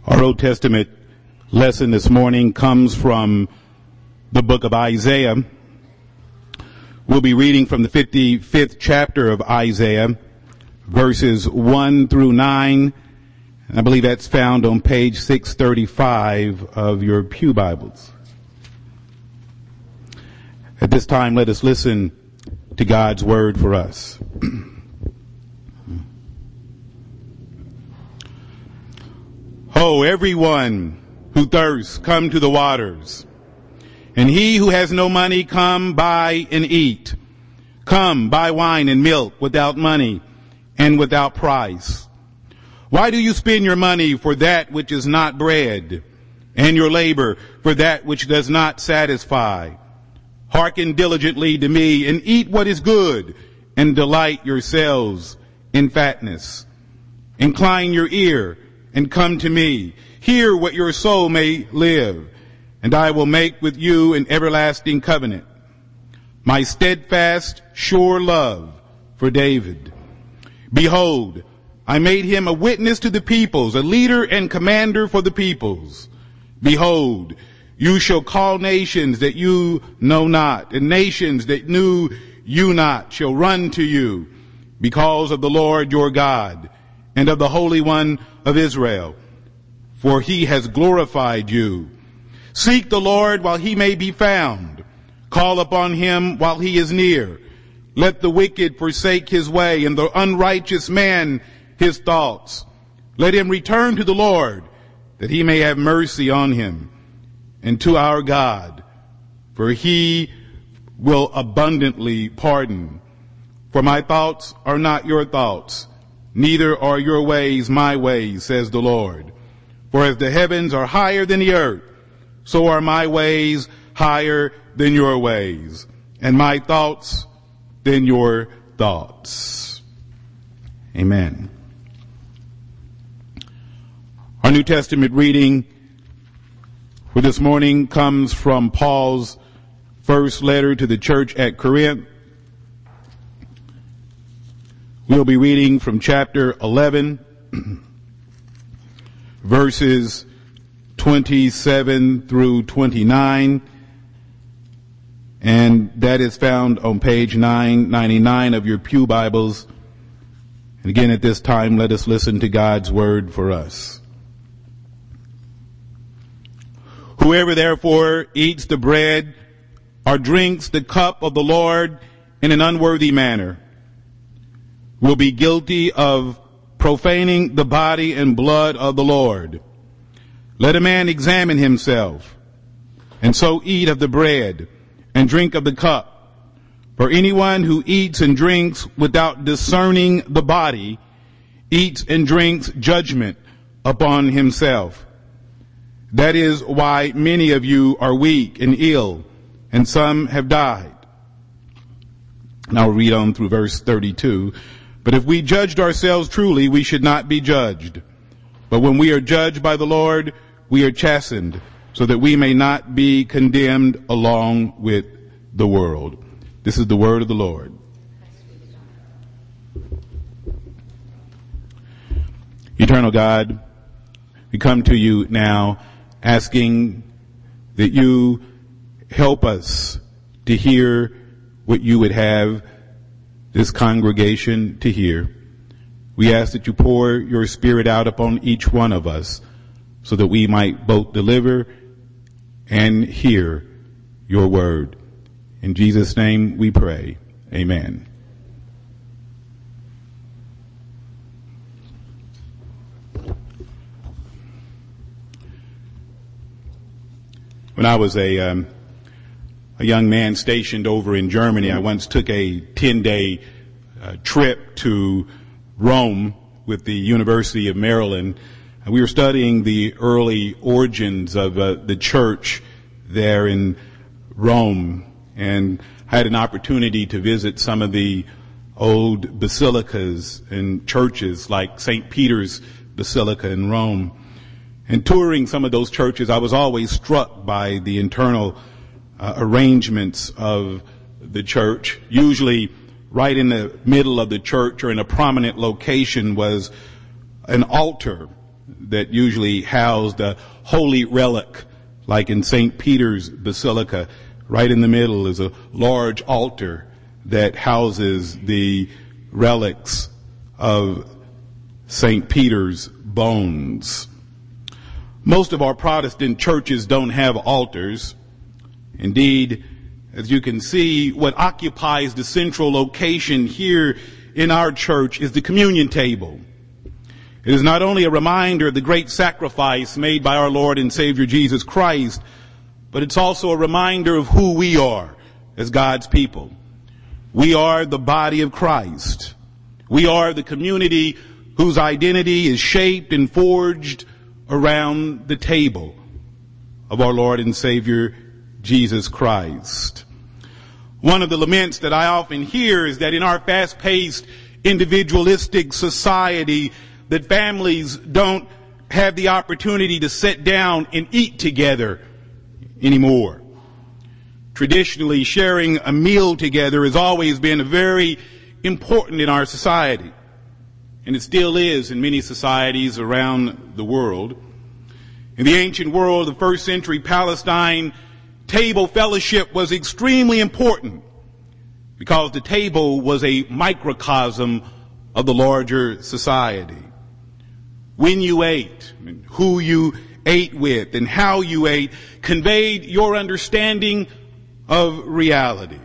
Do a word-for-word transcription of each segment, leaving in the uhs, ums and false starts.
Our Old Testament lesson this morning comes from the book of Isaiah. We'll be reading from the fifty-fifth chapter of Isaiah, verses one through nine. I believe that's found on page six thirty-five of your pew Bibles. At this time, let us listen to God's word for us. Oh, everyone who thirsts, come to the waters. And he who has no money, come buy and eat. Come, buy wine and milk without money and without price. Why do you spend your money for that which is not bread, and your labor for that which does not satisfy? Hearken diligently to me and eat what is good, and delight yourselves in fatness. Incline your ear and come to me. Hear what your soul may live, and I will make with you an everlasting covenant. My steadfast, sure love for David. Behold, I made him a witness to the peoples, a leader and commander for the peoples. Behold, you shall call nations that you know not, and nations that knew you not shall run to you, because of the Lord your God, and of the Holy One of Israel, for he has glorified you. Seek the Lord while he may be found. Call upon him while he is near. Let the wicked forsake his way, and the unrighteous man his thoughts. Let him return to the Lord, that he may have mercy on him, and to our God, for he will abundantly pardon. For my thoughts are not your thoughts, neither are your ways my ways, says the Lord. For as the heavens are higher than the earth, so are my ways higher than your ways, and my thoughts than your thoughts. Amen. Our New Testament reading for this morning comes from Paul's first letter to the church at Corinth. We'll be reading from chapter eleven, verses twenty-seven through twenty-nine, and that is found on page nine ninety-nine of your pew Bibles. And again, at this time, let us listen to God's word for us. Whoever therefore eats the bread or drinks the cup of the Lord in an unworthy manner will be guilty of profaning the body and blood of the Lord. Let a man examine himself, and so eat of the bread and drink of the cup. For anyone who eats and drinks without discerning the body eats and drinks judgment upon himself. That is why many of you are weak and ill, and some have died. And I'll read on through verse thirty-two. But if we judged ourselves truly, we should not be judged. But when we are judged by the Lord, we are chastened, so that we may not be condemned along with the world. This is the word of the Lord. Eternal God, we come to you now asking that you help us to hear what you would have this congregation to hear. We ask that you pour your Spirit out upon each one of us so that we might both deliver and hear your word. In Jesus' name we pray. Amen. When I was a um, a young man stationed over in Germany, I once took a ten-day uh, trip to Rome with the University of Maryland. And we were studying the early origins of uh, the church there in Rome, and I had an opportunity to visit some of the old basilicas and churches like Saint Peter's Basilica in Rome. And touring some of those churches, I was always struck by the internal uh, arrangements of the church. Usually right in the middle of the church or in a prominent location was an altar that usually housed a holy relic, like in Saint Peter's Basilica. Right in the middle is a large altar that houses the relics of Saint Peter's bones. Most of our Protestant churches don't have altars. Indeed, as you can see, what occupies the central location here in our church is the communion table. It is not only a reminder of the great sacrifice made by our Lord and Savior Jesus Christ, but it's also a reminder of who we are as God's people. We are the body of Christ. We are the community whose identity is shaped and forged around the table of our Lord and Savior Jesus Christ. One of the laments that I often hear is that in our fast-paced, individualistic society, that families don't have the opportunity to sit down and eat together anymore. Traditionally, sharing a meal together has always been very important in our society, and it still is in many societies around the world. In the ancient world of the first century Palestine, table fellowship was extremely important because the table was a microcosm of the larger society. When you ate, and who you ate with, and how you ate conveyed your understanding of reality.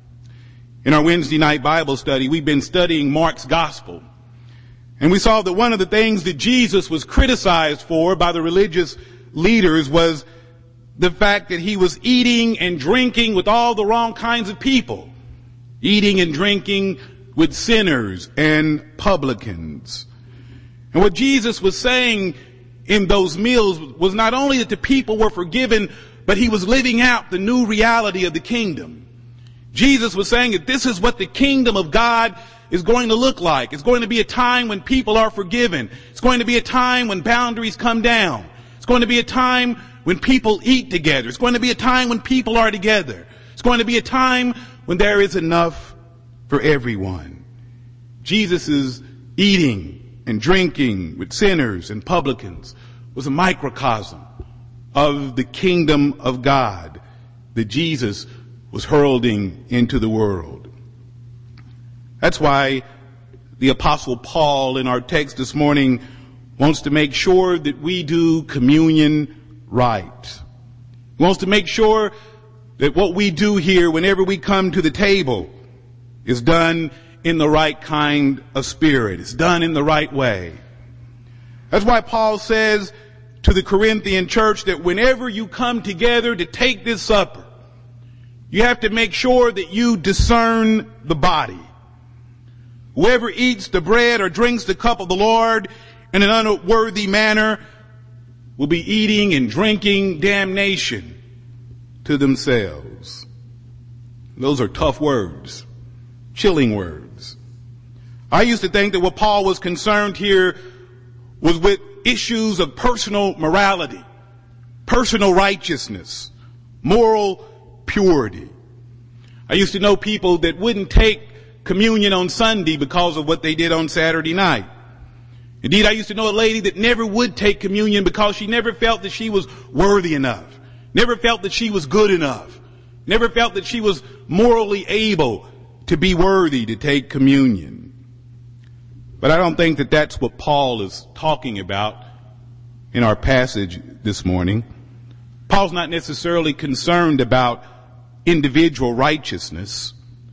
In our Wednesday night Bible study, we've been studying Mark's gospel. And we saw that one of the things that Jesus was criticized for by the religious leaders was the fact that he was eating and drinking with all the wrong kinds of people. Eating and drinking with sinners and publicans. And what Jesus was saying in those meals was not only that the people were forgiven, but he was living out the new reality of the kingdom. Jesus was saying that this is what the kingdom of God is going to look like. It's going to be a time when people are forgiven. It's going to be a time when boundaries come down. It's going to be a time when people eat together. It's going to be a time when people are together. It's going to be a time when there is enough for everyone. Jesus' eating and drinking with sinners and publicans was a microcosm of the kingdom of God that Jesus was heralding into the world. That's why the Apostle Paul in our text this morning wants to make sure that we do communion right. He wants to make sure that what we do here whenever we come to the table is done in the right kind of spirit. It's done in the right way. That's why Paul says to the Corinthian church that whenever you come together to take this supper, you have to make sure that you discern the body. Whoever eats the bread or drinks the cup of the Lord in an unworthy manner will be eating and drinking damnation to themselves. Those are tough words, chilling words. I used to think that what Paul was concerned here was with issues of personal morality, personal righteousness, moral purity. I used to know people that wouldn't take communion on Sunday because of what they did on Saturday night. Indeed, I used to know a lady that never would take communion because she never felt that she was worthy enough, never felt that she was good enough, never felt that she was morally able to be worthy to take communion. But I don't think that that's what Paul is talking about in our passage this morning. Paul's not necessarily concerned about individual righteousness.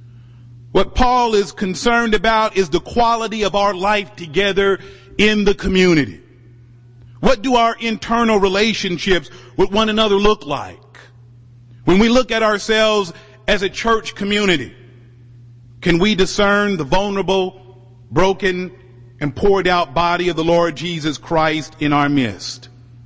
What Paul is concerned about is the quality of our life together in the community. What do our internal relationships with one another look like? When we look at ourselves as a church community, can we discern the vulnerable, broken, and poured out body of the Lord Jesus Christ in our midst?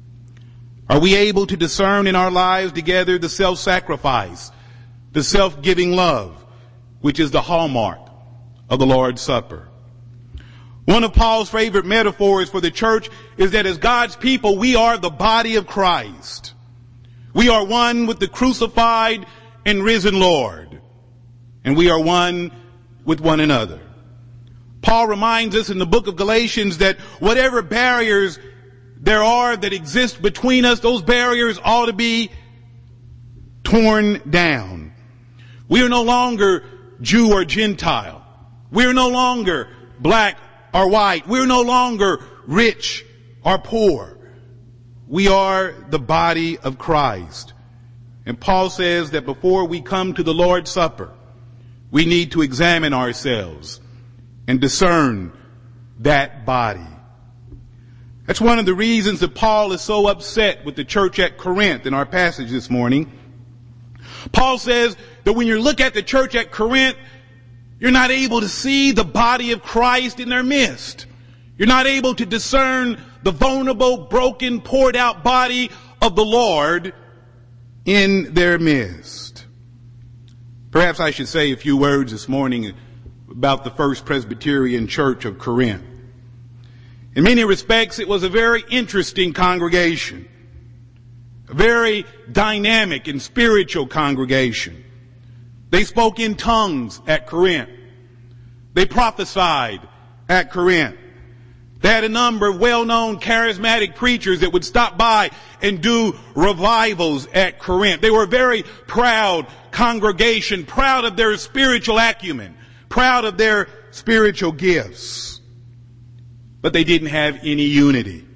Are we able to discern in our lives together the self-sacrifice, the self-giving love, which is the hallmark of the Lord's Supper? One of Paul's favorite metaphors for the church is that as God's people, we are the body of Christ. We are one with the crucified and risen Lord, and we are one with one another. Paul reminds us in the book of Galatians that whatever barriers there are that exist between us, those barriers ought to be torn down. We are no longer Jew or Gentile. We are no longer black or white. We are no longer rich or poor. We are the body of Christ. And Paul says that before we come to the Lord's Supper, we need to examine ourselves and discern that body. That's one of the reasons that Paul is so upset with the church at Corinth in our passage this morning. Paul says that when you look at the church at Corinth, you're not able to see the body of Christ in their midst. You're not able to discern the vulnerable, broken, poured out body of the Lord in their midst. Perhaps I should say a few words this morning about the First Presbyterian Church of Corinth. In many respects, it was a very interesting congregation, a very dynamic and spiritual congregation. They spoke in tongues at Corinth. They prophesied at Corinth. They had a number of well-known charismatic preachers that would stop by and do revivals at Corinth. They were a very proud congregation, proud of their spiritual acumen, proud of their spiritual gifts. But they didn't have any unity.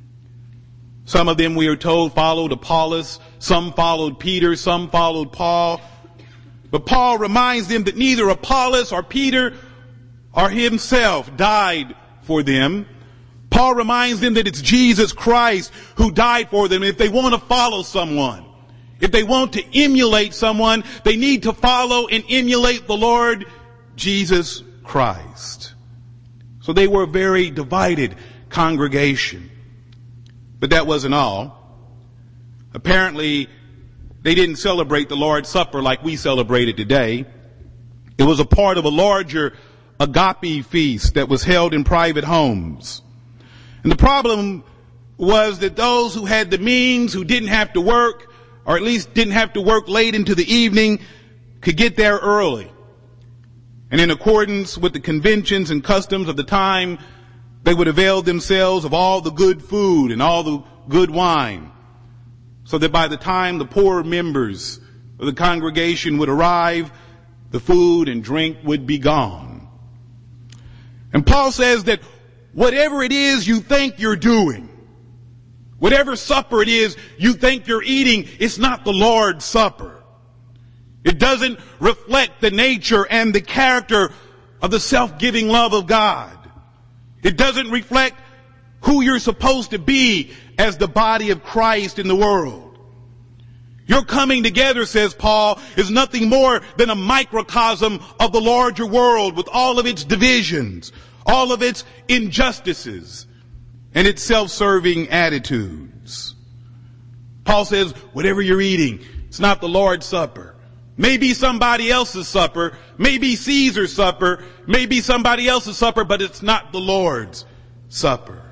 Some of them, we are told, followed Apollos, some followed Peter, some followed Paul. But Paul reminds them that neither Apollos or Peter or himself died for them. Paul reminds them that it's Jesus Christ who died for them. If they want to follow someone, if they want to emulate someone, they need to follow and emulate the Lord Jesus Christ. So they were a very divided congregation. But that wasn't all. Apparently, they didn't celebrate the Lord's Supper like we celebrate it today. It was a part of a larger agape feast that was held in private homes. And the problem was that those who had the means, who didn't have to work, or at least didn't have to work late into the evening, could get there early. And in accordance with the conventions and customs of the time, they would avail themselves of all the good food and all the good wine, so that by the time the poorer members of the congregation would arrive, the food and drink would be gone. And Paul says that whatever it is you think you're doing, whatever supper it is you think you're eating, it's not the Lord's Supper. It doesn't reflect the nature and the character of the self-giving love of God. It doesn't reflect who you're supposed to be as the body of Christ in the world. Your coming together, says Paul, is nothing more than a microcosm of the larger world with all of its divisions, all of its injustices, and its self-serving attitudes. Paul says, whatever you're eating, it's not the Lord's Supper. Maybe somebody else's supper, maybe Caesar's supper, maybe somebody else's supper, but it's not the Lord's Supper.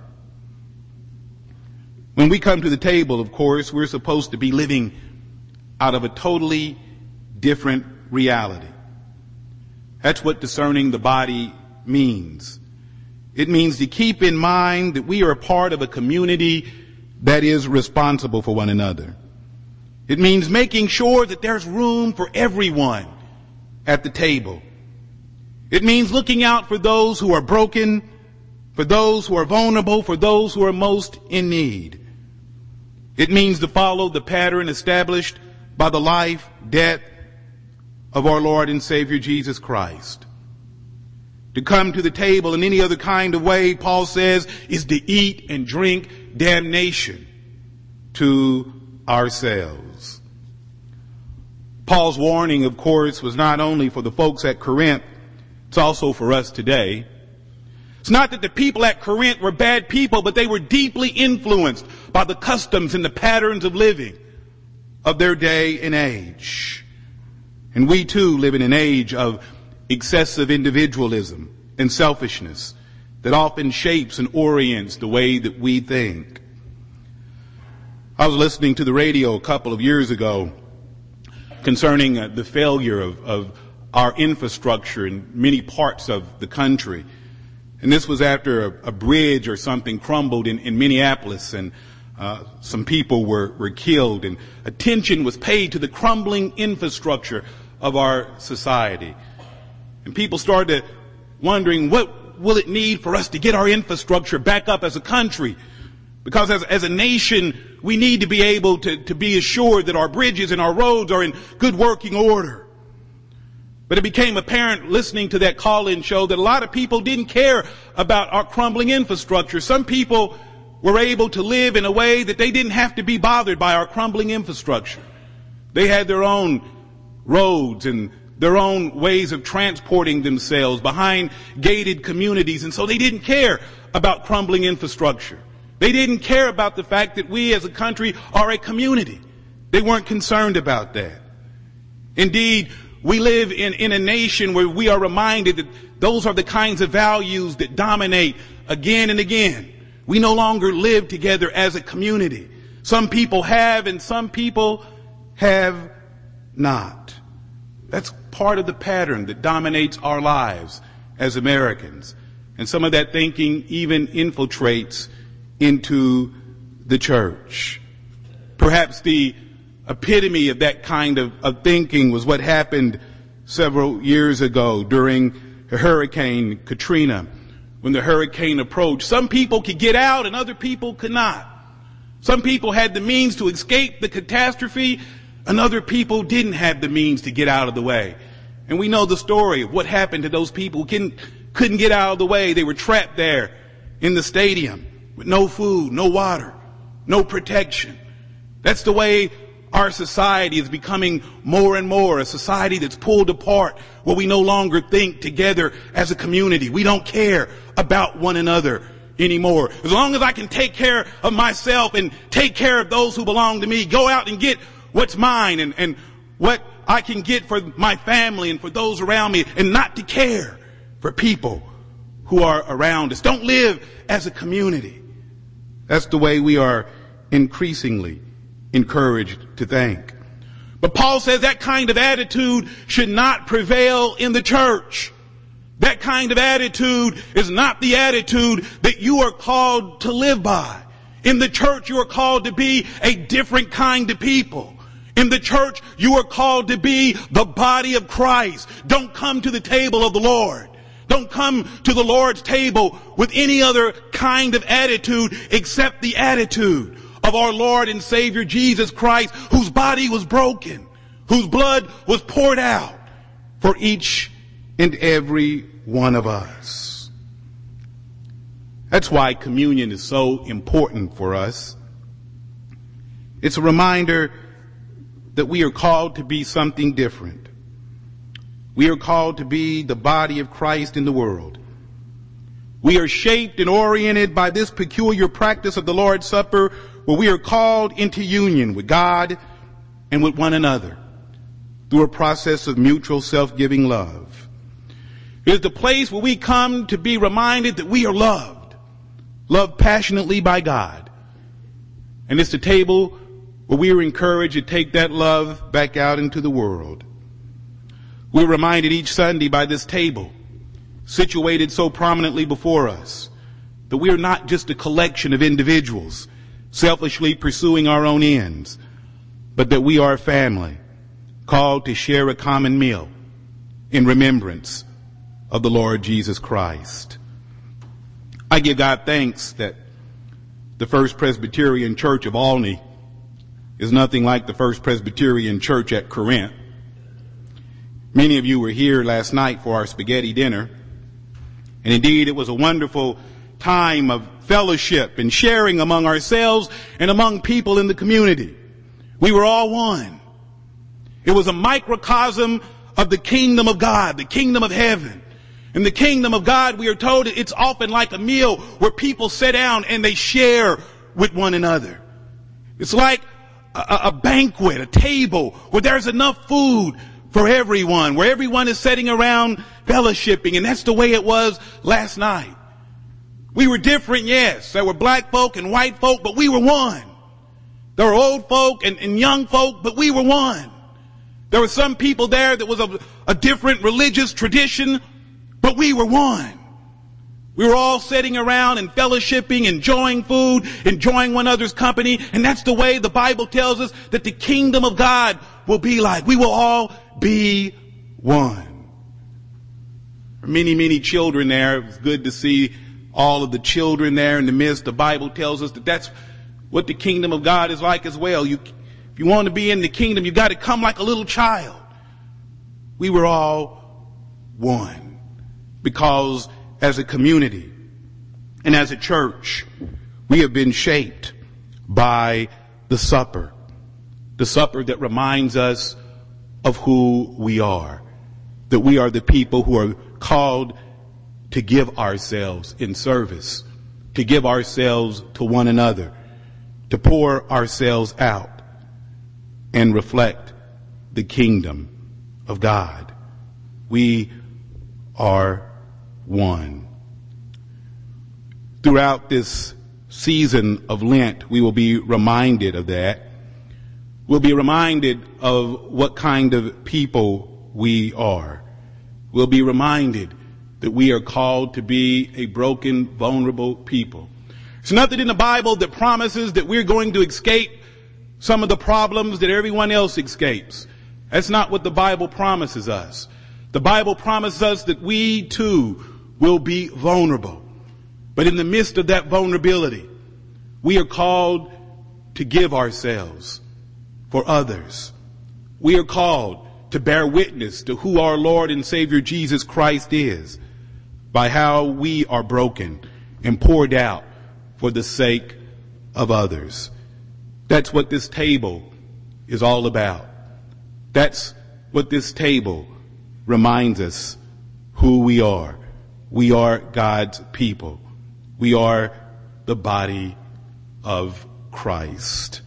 When we come to the table, of course, we're supposed to be living out of a totally different reality. That's what discerning the body means. It means to keep in mind that we are a part of a community that is responsible for one another. It means making sure that there's room for everyone at the table. It means looking out for those who are broken, for those who are vulnerable, for those who are most in need. It means to follow the pattern established by the life, death of our Lord and Savior Jesus Christ. To come to the table in any other kind of way, Paul says, is to eat and drink damnation to ourselves. Paul's warning, of course, was not only for the folks at Corinth, it's also for us today. It's not that the people at Corinth were bad people, but they were deeply influenced by the customs and the patterns of living of their day and age. And we too live in an age of excessive individualism and selfishness that often shapes and orients the way that we think. I was listening to the radio a couple of years ago concerning uh, the failure of, of our infrastructure in many parts of the country. And this was after a, a bridge or something crumbled in, in Minneapolis, and uh, some people were, were killed, and attention was paid to the crumbling infrastructure of our society. And people started wondering, what will it need for us to get our infrastructure back up as a country? Because as, as a nation, we need to be able to, to be assured that our bridges and our roads are in good working order. But it became apparent listening to that call-in show that a lot of people didn't care about our crumbling infrastructure. Some people were able to live in a way that they didn't have to be bothered by our crumbling infrastructure. They had their own roads and their own ways of transporting themselves behind gated communities, and so they didn't care about crumbling infrastructure. They didn't care about the fact that we as a country are a community. They weren't concerned about that. Indeed, we live in, in a nation where we are reminded that those are the kinds of values that dominate again and again. We no longer live together as a community. Some people have and some people have not. That's part of the pattern that dominates our lives as Americans. And some of that thinking even infiltrates into the church. Perhaps the epitome of that kind of, of thinking was what happened several years ago during Hurricane Katrina. When the hurricane approached, some people could get out and other people could not. Some people had the means to escape the catastrophe, and other people didn't have the means to get out of the way. And we know the story of what happened to those people who couldn't, couldn't get out of the way. They were trapped there in the stadium with no food, no water, no protection. That's the way our society is becoming more and more, a society that's pulled apart, where we no longer think together as a community. We don't care about one another anymore. As long as I can take care of myself and take care of those who belong to me, go out and get what's mine and, and what I can get for my family and for those around me, and not to care for people who are around us. Don't live as a community. That's the way we are increasingly encouraged to think. But Paul says that kind of attitude should not prevail in the church. That kind of attitude is not the attitude that you are called to live by. In the church, you are called to be a different kind of people. In the church, you are called to be the body of Christ. Don't come to the table of the Lord. Don't come to the Lord's table with any other kind of attitude except the attitude of our Lord and Savior Jesus Christ, whose body was broken, whose blood was poured out for each and every one of us. That's why communion is so important for us. It's a reminder that we are called to be something different. We are called to be the body of Christ in the world. We are shaped and oriented by this peculiar practice of the Lord's Supper, where we are called into union with God and with one another through a process of mutual self-giving love. It is the place where we come to be reminded that we are loved, loved passionately by God. And it's the table where we are encouraged to take that love back out into the world. We're reminded each Sunday by this table, situated so prominently before us, that we are not just a collection of individuals selfishly pursuing our own ends, but that we are a family called to share a common meal in remembrance of the Lord Jesus Christ. I give God thanks that the First Presbyterian Church of Olney is nothing like the First Presbyterian Church at Corinth. Many of you were here last night for our spaghetti dinner, and indeed it was a wonderful time of fellowship and sharing among ourselves and among people in the community. We were all one. It was a microcosm of the kingdom of God, the kingdom of heaven. In the kingdom of God, we are told it's often like a meal where people sit down and they share with one another. It's like a, a banquet, a table where there's enough food for everyone, where everyone is sitting around fellowshipping. And that's the way it was last night. We were different, yes. There were black folk and white folk, but we were one. There were old folk and, and young folk, but we were one. There were some people there that was of a different religious tradition, but we were one. We were all sitting around and fellowshipping, enjoying food, enjoying one another's company. And that's the way the Bible tells us that the kingdom of God will be like. We will all be one. Many, many children there. It was good to see all of the children there in the midst. The Bible tells us that that's what the kingdom of God is like as well. You, if you want to be in the kingdom, you've got to come like a little child. We were all one because as a community and as a church, we have been shaped by the supper. The supper that reminds us of who we are. That we are the people who are called to give ourselves in service. To give ourselves to one another. To pour ourselves out and reflect the kingdom of God. We are one. Throughout this season of Lent, we will be reminded of that. We'll be reminded of what kind of people we are. We'll be reminded that we are called to be a broken, vulnerable people. There's nothing in the Bible that promises that we're going to escape some of the problems that everyone else escapes. That's not what the Bible promises us. The Bible promises us that we too will be vulnerable. But in the midst of that vulnerability, we are called to give ourselves for others. We are called to bear witness to who our Lord and Savior Jesus Christ is by how we are broken and poured out for the sake of others. That's what this table is all about. That's what this table reminds us who we are. We are God's people. We are the body of Christ.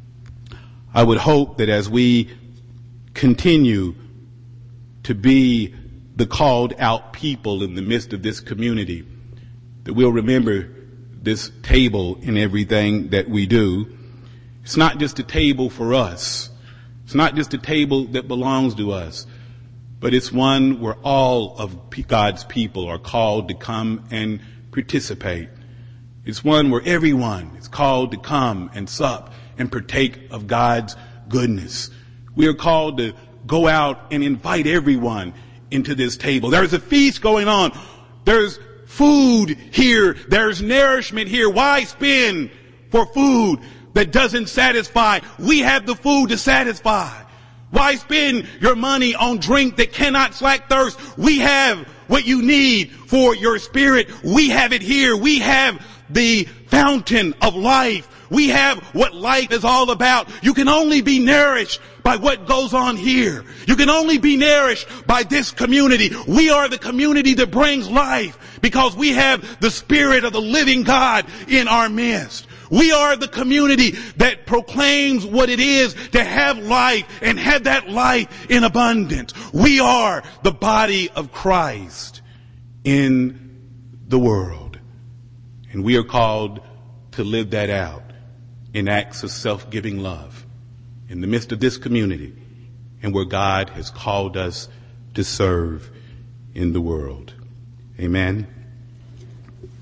I would hope that as we continue to be the called out people in the midst of this community, that we'll remember this table in everything that we do. It's not just a table for us. It's not just a table that belongs to us, but it's one where all of God's people are called to come and participate. It's one where everyone is called to come and sup and partake of God's goodness. We are called to go out and invite everyone into this table. There's a feast going on. There's food here. There's nourishment here. Why spend for food that doesn't satisfy? We have the food to satisfy. Why spend your money on drink that cannot slack thirst? We have what you need for your spirit. We have it here. We have the fountain of life. We have what life is all about. You can only be nourished by what goes on here. You can only be nourished by this community. We are the community that brings life because we have the Spirit of the living God in our midst. We are the community that proclaims what it is to have life and have that life in abundance. We are the body of Christ in the world. And we are called to live that out in acts of self-giving love in the midst of this community and where God has called us to serve in the world. Amen.